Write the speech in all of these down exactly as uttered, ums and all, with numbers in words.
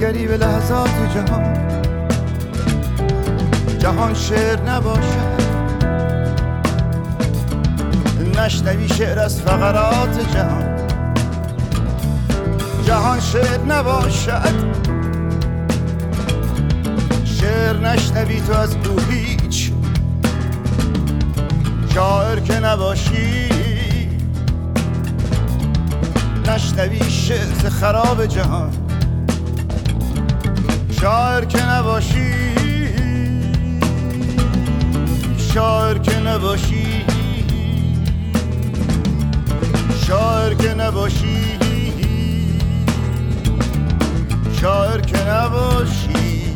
نگری به لحظات جهان، جهان شعر نباشد، نشنوی شعر از فقرات جهان، جهان شعر نباشد، شعر نشنوی تو از او هیچ، شاعر که نباشی نشنوی شعر خراب جهان، شاعر که نباشی، شاعر که نباشی، شاعر که نباشی، شاعر که نباشی.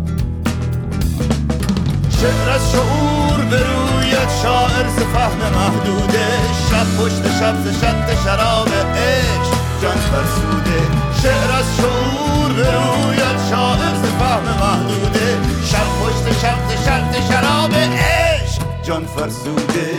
شعر از شعور بروید، شاعر ز فهم محدوده، شب پشت شب ز شط شراب عشق جان فرسوده. شعر از شعور بروید، شاعر ز فهم محدوده، شب پشت شب ز شط شراب عشق جان فرسوده.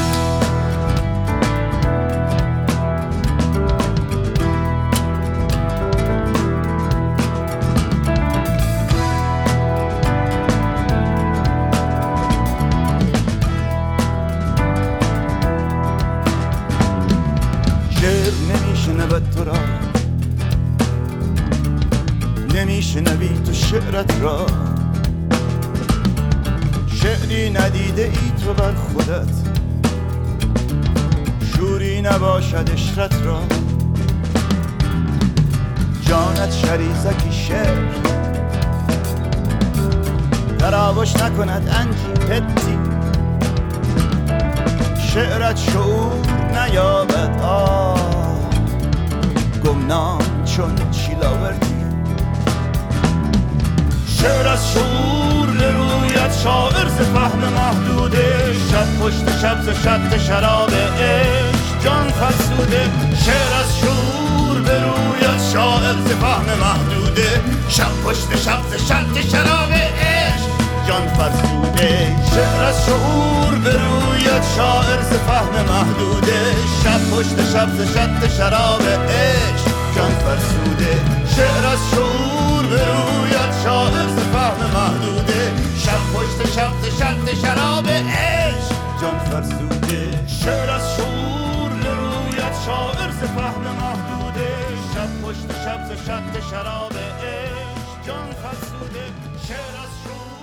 شعر نمیشنود تو را، نمیشنوی تو شعرت را، شعری ندیده ای تو بر خودت، شوری نباشد عشرت را، جانت شریزکی شعر تراوش نکند انجی پتی، شعرت شعور نیابد آه گمنام چون چیلاوردی. شعر از شعور نروید، شاعر ز فهم محدوده، شب پشت شب ز شط شراب عشق جان فرسوده. شعر از شعور بروید، شاعر ز فهم محدوده، شب پشت شب ز شط شراب عشق جان فرسوده. شعر از شعور بروید، شاعر ز فهم محدوده، شب پشت شب ز شط شراب عشق جان فرسوده. شعر از شعور بروید، شاعر ز فهم محدوده، شب پشت شب ز شط شراب عشق جان فرسوده. شعر از شعور بروید، شاعر ز فهم محدوده، شب پشت شب ز شط شراب عشق جان فرسوده. شعر از شعور